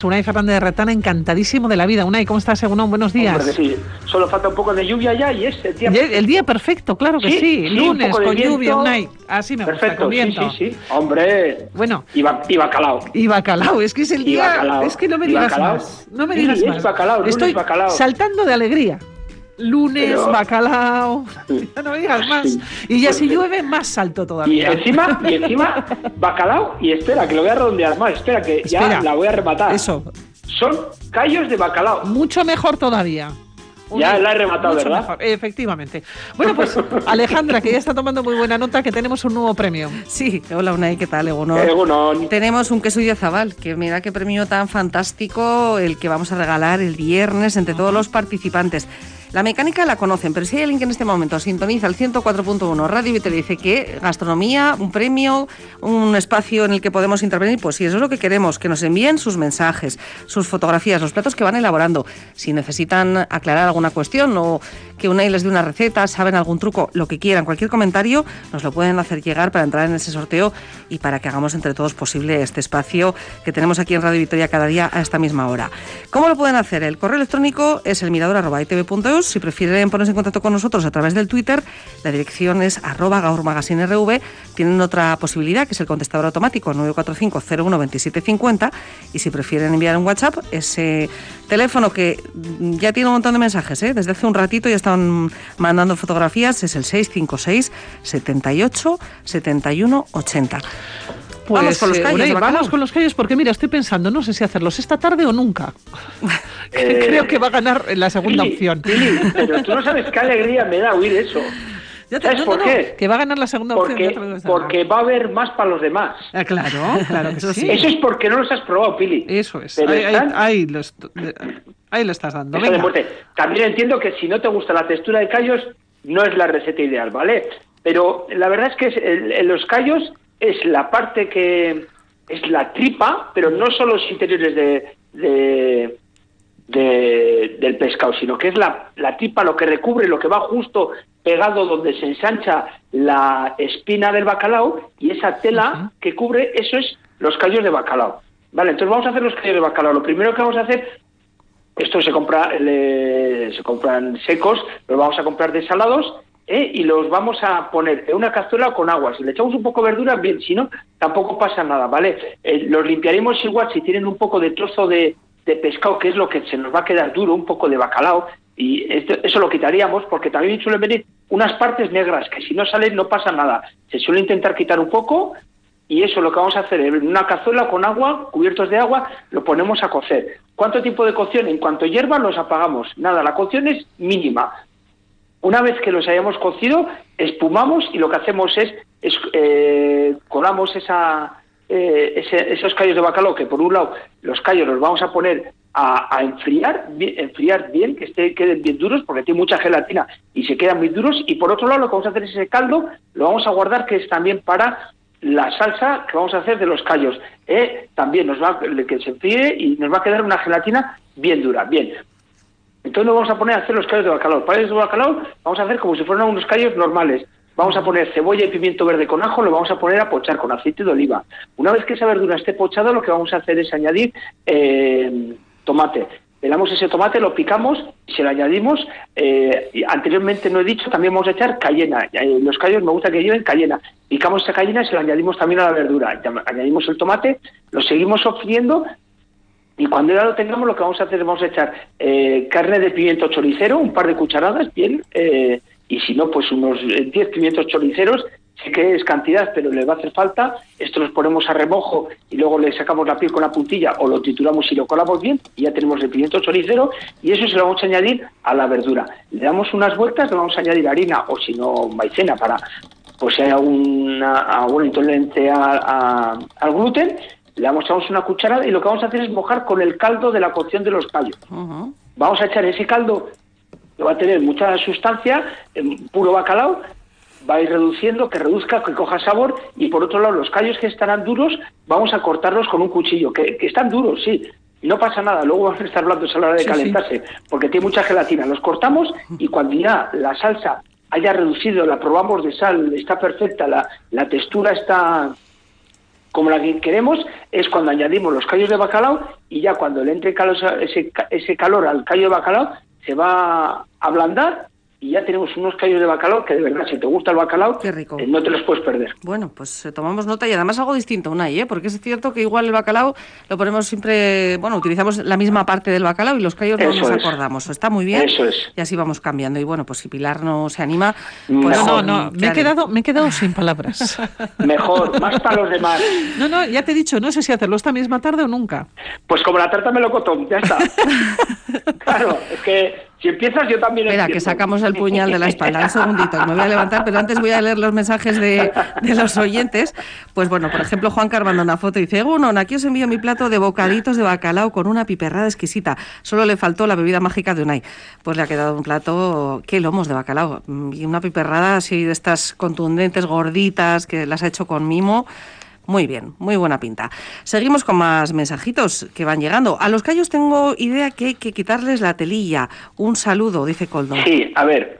Unai Fernández de Retana, encantadísimo de la vida. Unai, ¿cómo estás, Egunon? Buenos días. Hombre, sí. Solo falta un poco de lluvia ya y es el día perfecto. El día perfecto, claro que sí. Lunes con viento, lluvia, Unai. Así me gusta, con viento. Sí. Hombre. Bueno. Y bacalao. Y bacalao, es que es el día... Bacalao. Es que no me digas más. No me digas más. Bacalao, estoy bacalao. saltando de alegría. Lunes, bacalao, ya no me digas más. Y ya si llueve, más salto todavía. Y encima, bacalao, y espera, que lo voy a redondear más, espera, ya la voy a rematar. Eso. Son callos de bacalao. Mucho mejor todavía. Ya la he rematado, mucho ¿verdad? Mejor, efectivamente. Bueno, pues Alejandra, que ya está tomando muy buena nota, que tenemos un nuevo premio. Sí, hola Unai, ¿qué tal? Egunon. Tenemos un queso Idiazabal, que mira qué premio tan fantástico el que vamos a regalar el viernes entre todos los participantes. La mecánica la conocen, pero si hay alguien que en este momento sintoniza el 104.1 Radio Vitoria y dice que gastronomía, un premio, un espacio en el que podemos intervenir, pues sí, eso es lo que queremos, que nos envíen sus mensajes, sus fotografías, los platos que van elaborando. Si necesitan aclarar alguna cuestión o que Unai les dé una receta, saben algún truco, lo que quieran, cualquier comentario, nos lo pueden hacer llegar para entrar en ese sorteo y para que hagamos entre todos posible este espacio que tenemos aquí en Radio Vitoria cada día a esta misma hora. ¿Cómo lo pueden hacer? El correo electrónico es elmirador@itv.eus. Si prefieren ponerse en contacto con nosotros a través del Twitter, la dirección es @gaurmagazinerv. Tienen otra posibilidad, que es el contestador automático 945-01-2750. Y si prefieren enviar un WhatsApp, ese teléfono que ya tiene un montón de mensajes, desde hace un ratito ya están mandando fotografías, es el 656 78 71 80. Pues, vamos con los callos. Unai, vamos con los callos porque mira, estoy pensando, no sé si hacerlos esta tarde o nunca. Creo que va a ganar la segunda opción. Pili, pero tú no sabes qué alegría me da oír eso. ¿Sabes por qué? Que va a ganar la segunda opción. Porque va a haber más para los demás. Claro que sí. Eso es porque no los has probado, Pili. Eso es. Pero ahí lo estás dando. Venga. También entiendo que si no te gusta la textura de callos, no es la receta ideal, ¿vale? Pero la verdad es que los callos es la parte que es la tripa, pero no son los interiores del pescado, sino que es la tripa, lo que recubre, lo que va justo pegado donde se ensancha la espina del bacalao, y esa tela que cubre, eso es los callos de bacalao. Vale, entonces vamos a hacer los callos de bacalao. Lo primero que vamos a hacer, esto se compran secos, los vamos a comprar desalados, y los vamos a poner en una cazuela con agua. Si le echamos un poco de verdura, bien, si no, tampoco pasa nada, ¿vale? Los limpiaremos igual si tienen un poco de trozo de pescado, que es lo que se nos va a quedar duro, un poco de bacalao, y eso lo quitaríamos, porque también suelen venir unas partes negras, que si no salen no pasa nada. Se suele intentar quitar un poco, y eso lo que vamos a hacer en una cazuela con agua, cubiertos de agua, lo ponemos a cocer. ¿Cuánto tiempo de cocción? En cuanto hierva, los apagamos. Nada, la cocción es mínima. Una vez que los hayamos cocido, espumamos y lo que hacemos es colamos esos callos de bacalao, que por un lado los callos los vamos a poner a enfriar bien, que queden bien duros, porque tiene mucha gelatina y se quedan muy duros, y por otro lado lo que vamos a hacer es ese caldo, lo vamos a guardar, que es también para la salsa que vamos a hacer de los callos. También que se enfríe y nos va a quedar una gelatina bien dura, bien. Entonces nos vamos a poner a hacer los callos de bacalao. Los callos de bacalao vamos a hacer como si fueran unos callos normales. Vamos a poner cebolla y pimiento verde con ajo, lo vamos a poner a pochar con aceite de oliva. Una vez que esa verdura esté pochada, lo que vamos a hacer es añadir tomate. Pelamos ese tomate, lo picamos y se lo añadimos. Anteriormente no he dicho, también vamos a echar cayena. Los callos me gusta que lleven cayena. Picamos esa cayena y se lo añadimos también a la verdura. Añadimos el tomate, lo seguimos sofriendo. Y cuando ya lo tengamos, lo que vamos a hacer es vamos a echar carne de pimiento choricero, un par de cucharadas, bien, y si no, pues unos 10 pimientos choriceros. Sé que es cantidad, pero le va a hacer falta. Esto los ponemos a remojo y luego le sacamos la piel con la puntilla, o lo trituramos y lo colamos bien, y ya tenemos el pimiento choricero, y eso se lo vamos a añadir a la verdura. Le damos unas vueltas, le vamos a añadir harina, o si no, maicena, para, pues si hay alguna intolerancia al gluten. Le echamos una cucharada y lo que vamos a hacer es mojar con el caldo de la cocción de los callos. Vamos a echar ese caldo, que va a tener mucha sustancia, puro bacalao, va a ir reduciendo, que reduzca, que coja sabor, y por otro lado los callos que estarán duros vamos a cortarlos con un cuchillo, que están duros, sí, no pasa nada, luego van a estar blandos a la hora de calentarse, porque tiene mucha gelatina. Los cortamos y cuando ya la salsa haya reducido, la probamos de sal, está perfecta, la textura está como la que queremos es cuando añadimos los callos de bacalao y ya cuando le entre ese calor al callo de bacalao se va a ablandar y ya tenemos unos callos de bacalao que de verdad, si te gusta el bacalao, qué rico. No te los puedes perder. Bueno, pues tomamos nota y además algo distinto, Unai, porque es cierto que igual el bacalao lo ponemos siempre, utilizamos la misma parte del bacalao y los callos no nos acordamos. Está muy bien. Eso es. Y así vamos cambiando. Y bueno, pues si Pilar no se anima, pues no, me he quedado sin palabras. Mejor, más para los demás. No, ya te he dicho, no sé si hacerlo esta misma tarde o nunca. Pues como la tarta melocotón, ya está. Claro, es que si empiezas yo también Espera, empiezo. que sacamos el puñal de la espalda. Un segundito, me voy a levantar, pero antes voy a leer los mensajes de los oyentes. Pues bueno, por ejemplo, Juan manda una foto y dice: Egunon, aquí os envío mi plato de bocaditos de bacalao con una piperrada exquisita. Solo le faltó la bebida mágica de Unai. Pues le ha quedado un plato, ¿qué lomos de bacalao? Y una piperrada así de estas contundentes, gorditas, que las ha hecho con mimo. Muy bien, muy buena pinta. Seguimos con más mensajitos que van llegando. A los callos tengo idea que hay que quitarles la telilla. Un saludo, dice Coldo. Sí, a ver,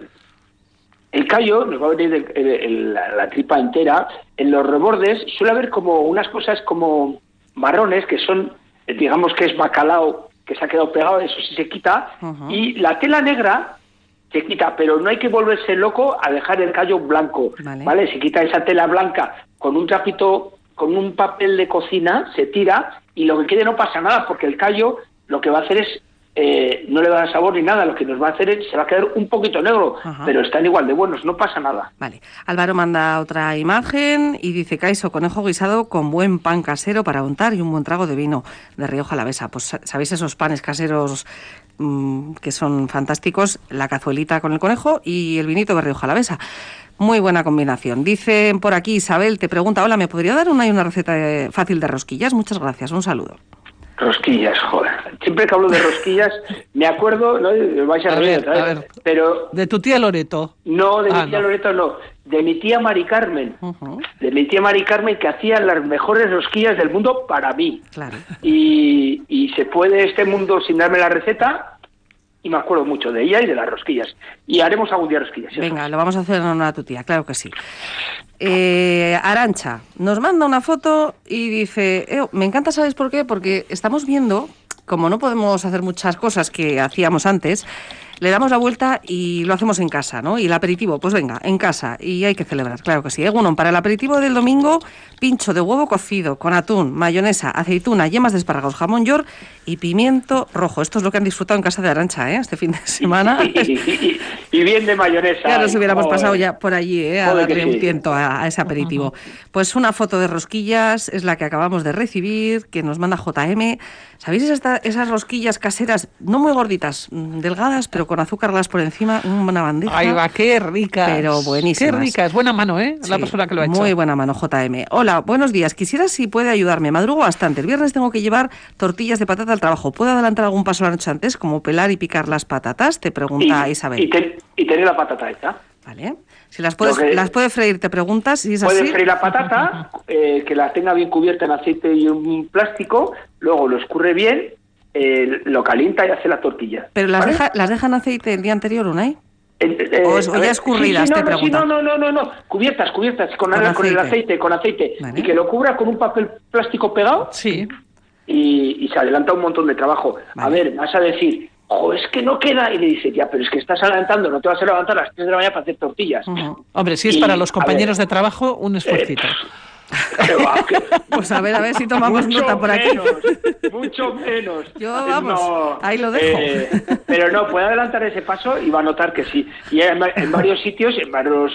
el callo nos va a venir la tripa entera. En los rebordes suele haber como unas cosas como marrones que son, digamos que es bacalao que se ha quedado pegado, eso sí se quita. Y la tela negra se quita, pero no hay que volverse loco a dejar el callo blanco, ¿vale? Se quita esa tela blanca con un trapito, con un papel de cocina, se tira y lo que quede no pasa nada, porque el callo lo que va a hacer es, no le va a dar sabor ni nada, lo que nos va a hacer es, se va a quedar un poquito negro, pero están igual de buenos, no pasa nada. Vale, Álvaro manda otra imagen y dice: Caiso, conejo guisado con buen pan casero para untar y un buen trago de vino de Rioja Alavesa. Pues sabéis esos panes caseros que son fantásticos, la cazuelita con el conejo y el vinito de Rioja Alavesa. Muy buena combinación. Dicen por aquí, Isabel te pregunta: hola, ¿me podría dar una receta fácil de rosquillas? Muchas gracias, un saludo. Rosquillas, joder. Siempre que hablo de rosquillas, me acuerdo, ¿no? Vais a reír otra vez, pero... ¿De tu tía Loreto? No, de mi tía Loreto no. De mi tía Mari Carmen. De mi tía Mari Carmen, que hacía las mejores rosquillas del mundo para mí. Claro. Y se puede este mundo sin darme la receta... Y me acuerdo mucho de ella y de las rosquillas. Y haremos algún día rosquillas. Venga, lo vamos a hacer en honor a tu tía, claro que sí. Arancha nos manda una foto y dice: me encanta, ¿sabes por qué? Porque estamos viendo, como no podemos hacer muchas cosas que hacíamos antes, le damos la vuelta y lo hacemos en casa, ¿no? Y el aperitivo, pues venga, en casa. Y hay que celebrar, claro que sí. Bueno, para el aperitivo del domingo, pincho de huevo cocido con atún, mayonesa, aceituna, yemas de espárragos, jamón york y pimiento rojo. Esto es lo que han disfrutado en casa de Arancha, este fin de semana. Y bien de mayonesa. Ya nos hubiéramos pasado ya por allí, a darle un tiento a ese aperitivo. Pues una foto de rosquillas es la que acabamos de recibir, que nos manda JM. ¿Sabéis esas rosquillas caseras, no muy gorditas, delgadas, pero con azúcar glass por encima, una bandeja? ¡Ay, va, qué ricas! Pero buenísimas. ¡Qué ricas! Buena mano, Sí, la persona que lo ha hecho. Muy buena mano, JM. Hola, buenos días. Quisiera si puede ayudarme. Madrugo bastante. El viernes tengo que llevar tortillas de patata al trabajo. ¿Puedo adelantar algún paso la noche antes, como pelar y picar las patatas? Te pregunta Isabel. Y tener la patata hecha. Vale. Si las puede freír, te preguntas si es así. Puede freír la patata, que la tenga bien cubierta en aceite y un plástico, luego lo escurre bien, lo calienta y hace la tortilla. ¿Pero las deja en aceite el día anterior, Unai? ¿O ya escurridas, te pregunto? No, cubiertas, con el aceite, vale. Y que lo cubra con un papel plástico pegado. Sí. Y se adelanta un montón de trabajo. Vale. A ver, vas a decir: es que no queda, y le dice: ya, pero es que estás adelantando, no te vas a levantar a las 3 de la mañana para hacer tortillas. Hombre, si es para los compañeros de trabajo, un esfuercito. Pues a ver si tomamos nota por aquí. Mucho menos. Yo, vamos, ahí lo dejo. Pero no, puede adelantar ese paso y va a notar que sí. Y en varios sitios, en varios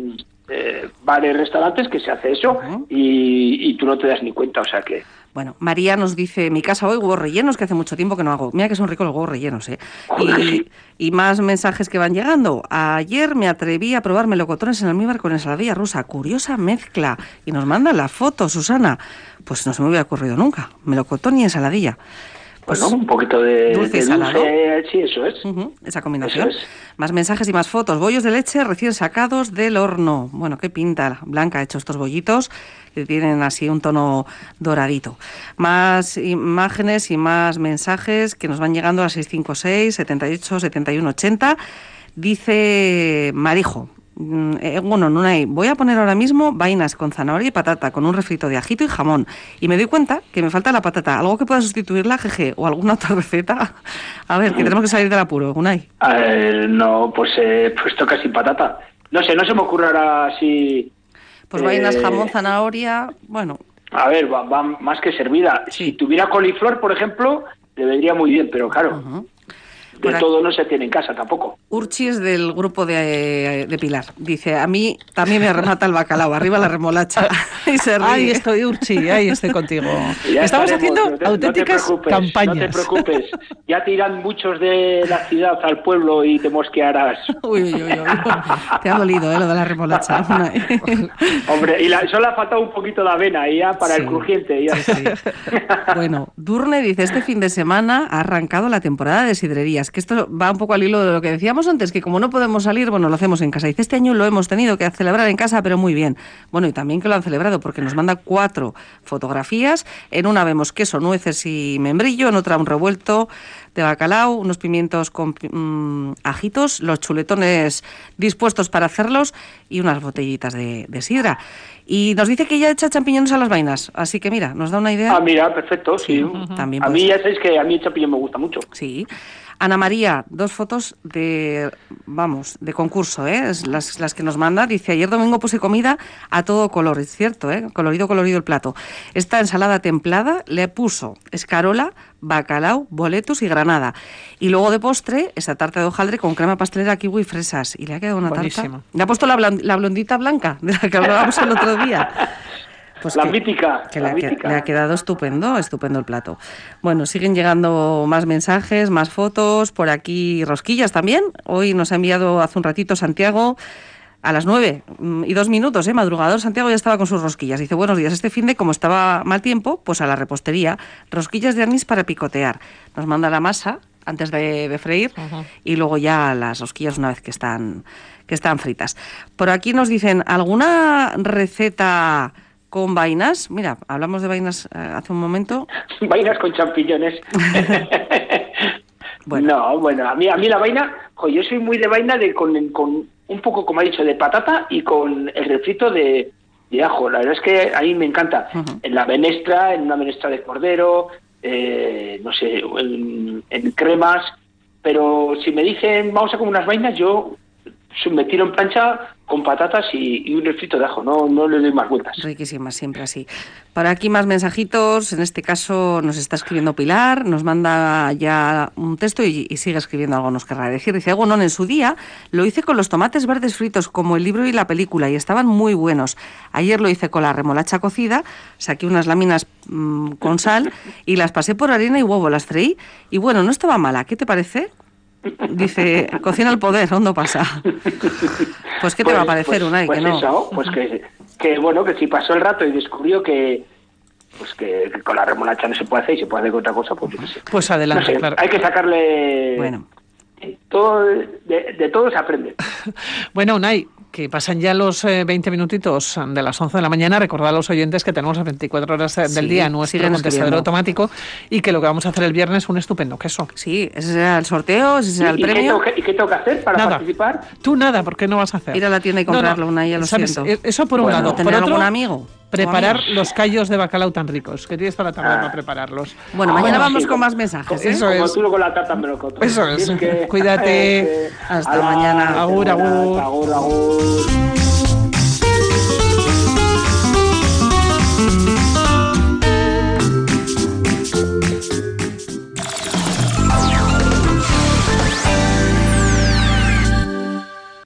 bares, restaurantes, que se hace eso y tú no te das ni cuenta, o sea que... Bueno, María nos dice: en mi casa hoy huevos rellenos, que hace mucho tiempo que no hago. Mira que son ricos los huevos rellenos, Y más mensajes que van llegando. Ayer me atreví a probar melocotones en almíbar con ensaladilla rusa. Curiosa mezcla. Y nos manda la foto, Susana. Pues no se me hubiera ocurrido nunca. Melocotón y ensaladilla. Pues un poquito de dulce y salado. Sí, eso es. Esa combinación. Eso es. Más mensajes y más fotos. Bollos de leche recién sacados del horno. Bueno, qué pinta. Blanca ha hecho estos bollitos que tienen así un tono doradito. Más imágenes y más mensajes que nos van llegando a 656 78 71 80. Dice Marijo: bueno, no hay. Voy a poner ahora mismo vainas con zanahoria y patata, con un refrito de ajito y jamón. Y me doy cuenta que me falta la patata. ¿Algo que pueda sustituirla, jeje? ¿O alguna otra receta? A ver, que tenemos que salir del apuro, Unai. No, pues toca sin patata. No sé, no se me ocurre ahora así... Pues vainas, jamón, zanahoria, bueno... A ver, va más que servida. Sí. Si tuviera coliflor, por ejemplo, le vendría muy bien, pero claro... De todo no se tiene en casa tampoco. Urchi es del grupo de Pilar. Dice, a mí también me remata el bacalao, arriba la remolacha. Y se ríe. Ahí estoy, Urchi, ahí estoy contigo. Estamos haciendo auténticas campañas. No te preocupes, ya te irán muchos de la ciudad al pueblo y te mosquearás. Uy. Te ha dolido, lo de la remolacha. Hombre, y solo ha faltado un poquito de avena ahí ya para el crujiente. Ya. Sí. Bueno, Durne dice, este fin de semana ha arrancado la temporada de sidrerías, que esto va un poco al hilo de lo que decíamos antes, que como no podemos salir, bueno, lo hacemos en casa. Dice, este año lo hemos tenido que celebrar en casa, pero muy bien. Bueno, y también que lo han celebrado, porque nos manda 4 fotografías. En una vemos queso, nueces y membrillo, en otra un revuelto de bacalao, unos pimientos con ajitos, los chuletones dispuestos para hacerlos y unas botellitas de sidra. Y nos dice que ya echa champiñones a las vainas, así que mira, nos da una idea. Mira, perfecto, sí. También a mí ya sabéis que a mí el champiñón me gusta mucho. Sí. Ana María, 2 fotos de concurso, es las que nos manda. Dice, ayer domingo puse comida a todo color, es cierto, colorido el plato. Esta ensalada templada le puso escarola, bacalao, boletus y granada. Y luego de postre, esa tarta de hojaldre con crema pastelera, kiwi y fresas. Y le ha quedado una Buenísimo. tarta. Le ha puesto la blondita blanca, de la que hablábamos el otro día. Pues mítica. Le ha quedado estupendo el plato. Bueno, siguen llegando más mensajes, más fotos, por aquí rosquillas también. Hoy nos ha enviado hace un ratito Santiago a las 9:02, madrugador. Santiago ya estaba con sus rosquillas. Dice, buenos días, este finde, como estaba mal tiempo, pues a la repostería, rosquillas de anís para picotear. Nos manda la masa antes de freír y luego ya las rosquillas una vez que están fritas. Por aquí nos dicen, ¿alguna receta con vainas? Mira, hablamos de vainas hace un momento. Vainas con champiñones. Bueno. No, a mí la vaina, yo soy muy de vaina con un poco, como ha dicho, de patata y con el refrito de ajo. La verdad es que a mí me encanta. En una menestra de cordero, no sé, en cremas, pero si me dicen vamos a comer unas vainas, yo me tiro en plancha con patatas y un refrito de ajo, no le doy más vueltas. Riquísimas, siempre así. Para aquí más mensajitos, en este caso nos está escribiendo Pilar, nos manda ya un texto y sigue escribiendo algo, nos querrá decir. Dice, bueno, en su día lo hice con los tomates verdes fritos, como el libro y la película, y estaban muy buenos. Ayer lo hice con la remolacha cocida, saqué unas láminas con sal y las pasé por harina y huevo, las freí, y bueno, no estaba mala. ¿Qué te parece? Dice, cocina al poder, ¿dónde pasa? Pues ¿qué te va a parecer, Unai? Pues que no. Eso, pues que bueno, que si pasó el rato y descubrió que con la remolacha no se puede hacer y se puede hacer con otra cosa, pues yo qué sé. Pues adelante, no sé, claro. Hay que sacarle... Bueno. Todo, de todo se aprende. Bueno, Unai, que pasan ya los 20 minutitos de las 11 de la mañana. Recordad a los oyentes que tenemos las 24 horas del día nuestro contestador automático y que lo que vamos a hacer el viernes es un estupendo queso. Sí, ese será el sorteo, ese será el premio. ¿Y qué tengo que hacer para participar? Tú nada, ¿por qué no vas a hacer? Ir a la tienda y comprarlo, Unai, ya lo siento. Eso por un lado. ¿Tener por otro, algún amigo? Preparar los callos de bacalao tan ricos, que tienes para tarde para prepararlos. Bueno, mañana vamos con más mensajes. Eso es. Como tú con la tarta me lo contas. Eso es. Cuídate. Hasta mañana. Agur, agur. Agur, agur.